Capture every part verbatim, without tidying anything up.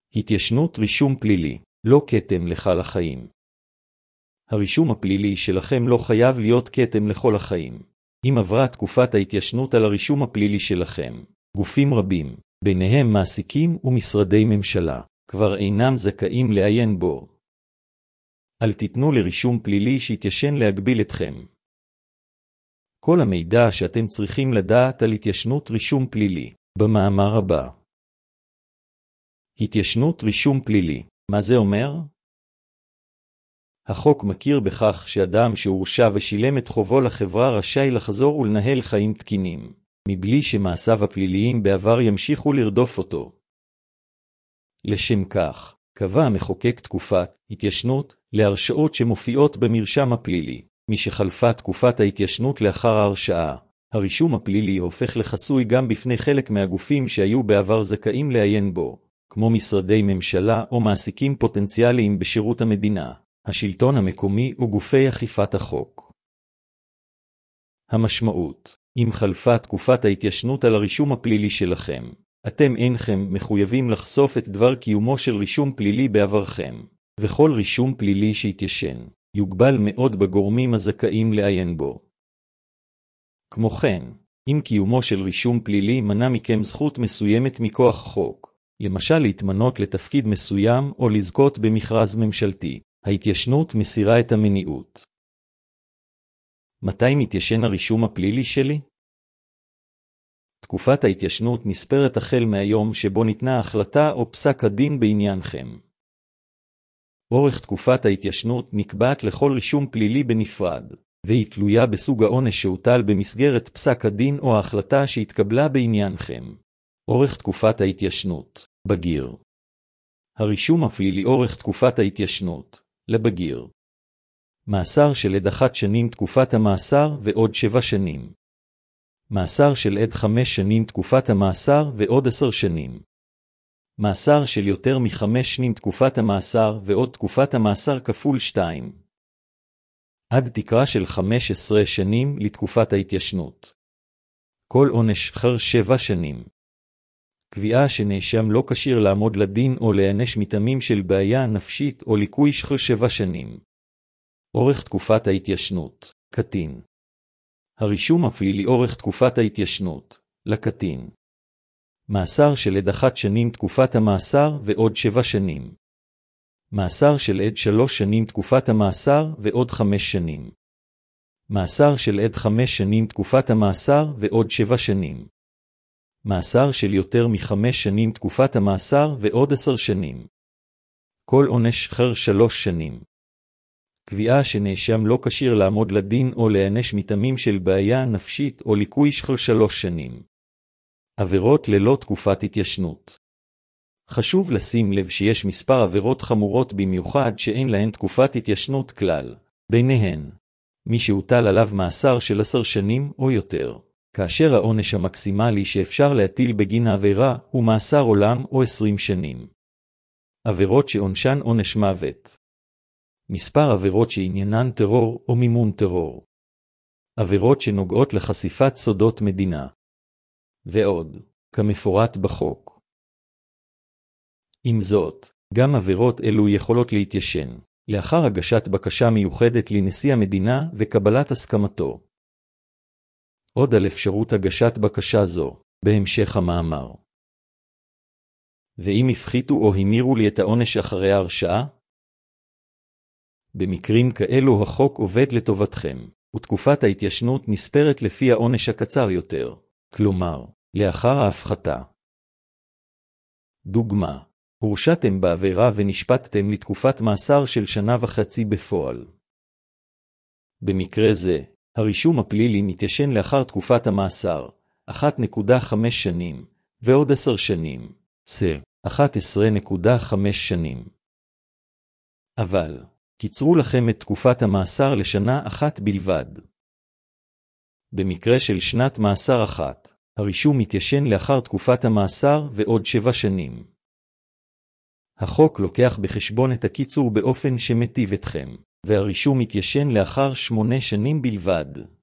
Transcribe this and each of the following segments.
התיישנות רישום פלילי, לא כתם לכל החיים. הרישום הפלילי שלכם לא חייב להיות כתם לכל החיים. אם עברה תקופת ההתיישנות על הרישום הפלילי שלכם, גופים רבים, ביניהם מעסיקים ומשרדי ממשלה, כבר אינם זכאים לעיין בו. אל תיתנו לרישום פלילי שיתיישן להגביל אתכם. כל המידע שאתם צריכים לדעת על התיישנות רישום פלילי, במאמר הבא. התיישנות רישום פלילי, מה זה אומר? החוק מכיר בכך שאדם שהורשע ושילם את חובו לחברה רשאי לחזור ולנהל חיים תקינים, מבלי שמעשיו הפליליים בעבר ימשיכו לרדוף אותו. לשם כך, קבע המחוקק תקופת התיישנות להרשעות שמופיעות במרשם הפלילי. משחלפה תקופת ההתיישנות לאחר ההרשעה, הרישום הפלילי הופך לחסוי גם בפני חלק מהגופים שהיו בעבר זכאים לעיין בו, כמו משרדי ממשלה או מעסיקים פוטנציאליים בשירות המדינה, השלטון המקומי וגופי אכיפת החוק. המשמעות, אם חלפה תקופת ההתיישנות על הרישום הפלילי שלכם, אתם אינכם מחויבים לחשוף את דבר קיומו של רישום פלילי בעברכם, וכל רישום פלילי שהתיישן, יוגבל מאוד בגורמים הזכאים לעיין בו. כמו כן, אם קיומו של רישום פלילי מנע מכם זכות מסוימת מכוח חוק, למשל להתמנות לתפקיד מסוים או לזכות במכרז ממשלתי, ההתיישנות מסירה את המניעות. מתי מתיישן הרישום הפלילי שלי? תקופת ההתיישנות נספרת החל מהיום שבו ניתנה החלטה או פסק הדין בעניינכם. אורך תקופת ההתיישנות נקבעת לכל רישום פלילי בנפרד, והיא תלויה בסוג העונש שהוטל במסגרת פסק הדין או ההחלטה שהתקבלה בעניינכם. אורך תקופת ההתיישנות, בגיר. הרישום הפלילי אורך תקופת ההתיישנות, לבגיר. מאסר של עד אחת שנים תקופת המאסר ועוד שבע שנים. מאסר של עד חמש שנים תקופת המאסר ועוד עשר שנים. מאסר של יותר מחמש שנים תקופת המאסר ועוד תקופת המאסר כפול שתיים. עד תקרה של חמש עשרה שנים לתקופת ההתיישנות. כל עונש אחר שבע שנים. קביעה שנאשם לא כשיר לעמוד לדין או להיענש מטעמים של בעיה נפשית או ליקוי אחר שבע שנים. אורך תקופת ההתיישנות, קטין. הרישום הפלילי אורך תקופת ההתיישנות, לקטין. מאסר של עד אחת שנים תקופת המאסר ועוד שבע שנים. מאסר של עד שלוש שנים תקופת המאסר ועוד חמש שנים. מאסר של עד חמש שנים תקופת המאסר ועוד שבע שנים. מאסר של יותר מחמש שנים תקופת המאסר ועוד עשר שנים. כל עונש אחר שלוש שנים. קביעה שנאשם לא כשיר לעמוד לדין או להיענש מטעמים של בעיה נפשית או ליקוי אחר שלוש שנים. עבירות ללא תקופת התיישנות. חשוב לשים לב שיש מספר עבירות חמורות במיוחד שאין להן תקופת התיישנות כלל, ביניהן מי שהוטל עליו מאסר של עשר שנים או יותר, כאשר העונש המקסימלי שאפשר להטיל בגין העבירה הוא מאסר עולם או עשרים שנים. עבירות שעונשן עונש מוות. מספר עבירות שעניינן טרור או מימון טרור. עבירות שנוגעות לחשיפת סודות מדינה. ועוד, כמפורט בחוק. עם זאת, גם עבירות אלו יכולות להתיישן, לאחר הגשת בקשה מיוחדת לנשיא המדינה וקבלת הסכמתו. עוד על אפשרות הגשת בקשה זו, בהמשך המאמר. ואם הפחיתו או המירו לי את העונש אחרי ההרשעה? במקרים כאלו החוק עובד לטובתכם, ותקופת ההתיישנות נספרת לפי העונש הקצר יותר, כלומר, לאחר ההפחתה. דוגמה, הורשעתם בעבירה ונשפטתם לתקופת מאסר של שנה וחצי בפועל. במקרה זה, הרישום הפלילי מתיישן לאחר תקופת המאסר, אחת נקודה חמש שנים, ועוד עשר שנים, צה, אחת עשרה נקודה חמש שנים. אבל, קיצרו לכם את תקופת המאסר לשנה אחת בלבד. במקרה של שנת מאסר אחת, הרישום מתיישן לאחר תקופת המאסר ועוד שבע שנים. החוק לוקח בחשבון את הקיצור באופן שמטיב אתכם, והרישום מתיישן לאחר שמונה שנים בלבד.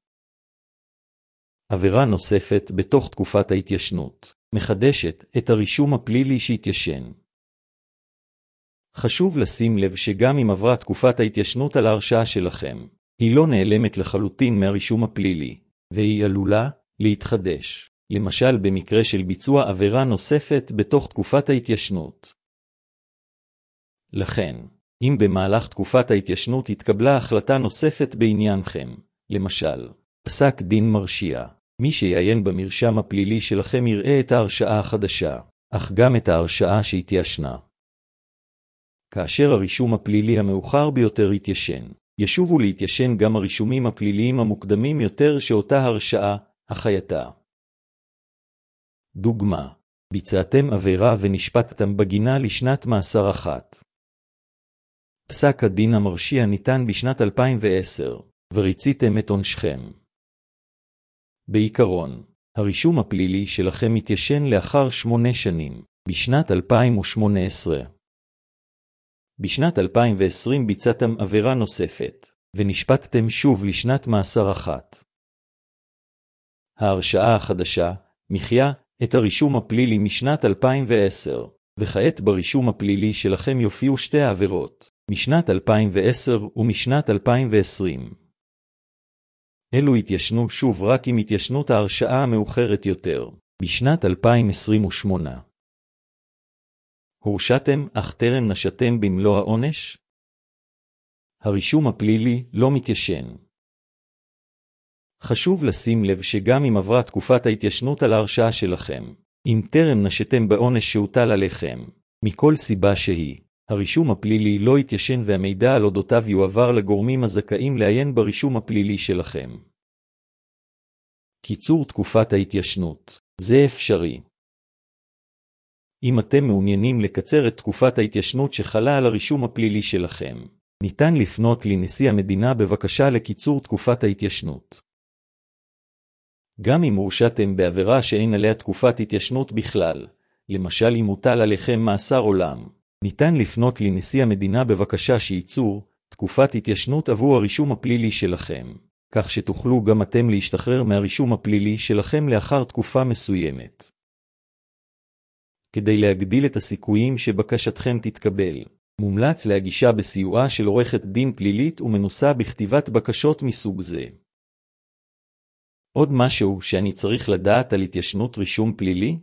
עבירה נוספת בתוך תקופת ההתיישנות, מחדשת את הרישום הפלילי שהתיישן. חשוב לשים לב שגם אם עברה תקופת ההתיישנות על ההרשעה שלכם, היא לא נעלמת לחלוטין מהרישום הפלילי, והיא עלולה להתחדש, למשל במקרה של ביצוע עבירה נוספת בתוך תקופת ההתיישנות. לכן, אם במהלך תקופת ההתיישנות התקבלה החלטה נוספת בעניינכם, למשל, פסק דין מרשיע, מי שיעיין במרשם הפלילי שלכם יראה את ההרשעה החדשה, אך גם את ההרשעה שהתיישנה. כאשר הרישום הפלילי המאוחר ביותר יתיישן, ישובו להתיישן גם הרישומים הפליליים המוקדמים יותר שאותה הרשעה החייתה. דוגמה, ביצעתם עבירה ונשפטתם בגינה לשנת מאסר אחת. פסק הדין המרשיע ניתן בשנת אלפיים ועשר, וריציתם את עונשכם. בעיקרון, הרישום הפלילי שלכם מתיישן לאחר שמונה שנים, בשנת אלפיים ושמונה עשרה. בשנת אלפיים ועשרים ביצעתם עבירה נוספת, ונשפטתם שוב לשנת מאסר אחת. ההרשעה החדשה, מחיה, את הרישום הפלילי משנת אלפיים ועשר, וכעת ברישום הפלילי שלכם יופיעו שתי העבירות, משנת אלפיים ועשר ומשנת אלפיים ועשרים. אלו התיישנו שוב רק עם התיישנות ההרשעה המאוחרת יותר, בשנת אלפיים עשרים ושמונה. הורשעתם אך טרם נשאתם במלוא העונש? הרישום הפלילי לא מתיישן. חשוב לשים לב שגם אם עברה תקופת ההתיישנות על ההרשעה שלכם, אם טרם נשאתם בעונש שהוטל עליכם, מכל סיבה שהיא, הרישום הפלילי לא יתיישן והמידע על אודותיו יועבר לגורמים הזכאים לעיין ברישום הפלילי שלכם. קיצור תקופת ההתיישנות, זה אפשרי. אם אתם מעוניינים לקצר את תקופת ההתיישנות שחלה על הרישום הפלילי שלכם, ניתן לפנות לנשיא המדינה בבקשה לקיצור תקופת ההתיישנות. גם אם הורשעתם בעבירה שאין עליה תקופת התיישנות בכלל, למשל אם הוטל עליכם מאסר עולם, ניתן לפנות לנשיא המדינה בבקשה שייצור תקופת התיישנות עבור הרישום הפלילי שלכם, כך שתוכלו גם אתם להשתחרר מהרישום הפלילי שלכם לאחר תקופה מסוימת. כדי להגדיל את הסיכויים שבקשתכם תתקבל, מומלץ להגישה בסיועה של עורכת דין פלילית ומנוסה בכתיבת בקשות מסוג זה. עוד משהו שאני צריך לדעת על התיישנות רישום פלילי?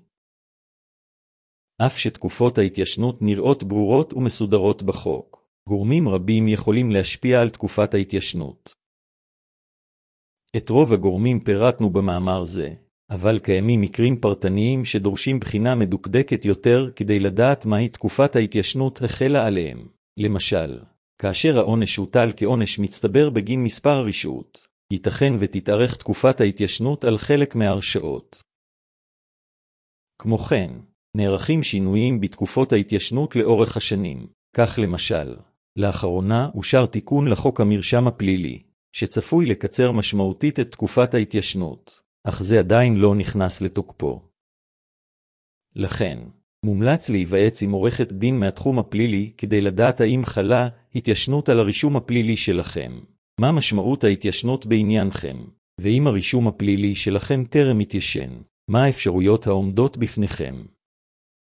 אף שתקופות ההתיישנות נראות ברורות ומסודרות בחוק, גורמים רבים יכולים להשפיע על תקופת ההתיישנות. את רוב הגורמים פירטנו במאמר זה, אבל קיימים מקרים פרטניים שדורשים בחינה מדוקדקת יותר כדי לדעת מהי תקופת ההתיישנות החלה עליהם. למשל, כאשר העונש הוטל כעונש מצטבר בגין מספר הרשעות, ייתכן ותתארך תקופת ההתיישנות על חלק מההרשעות. כמו כן, נערכים שינויים בתקופות ההתיישנות לאורך השנים. כך למשל, לאחרונה אושר תיקון לחוק המרשם הפלילי, שצפוי לקצר משמעותית את תקופת ההתיישנות, אך זה עדיין לא נכנס לתוקפו. לכן, מומלץ להיוועץ עם עורכת דין מהתחום הפלילי כדי לדעת האם חלה התיישנות על הרישום הפלילי שלכם, מה משמעות ההתיישנות בעניינכם, ואם הרישום הפלילי שלכם טרם התיישן, מה האפשרויות העומדות בפניכם.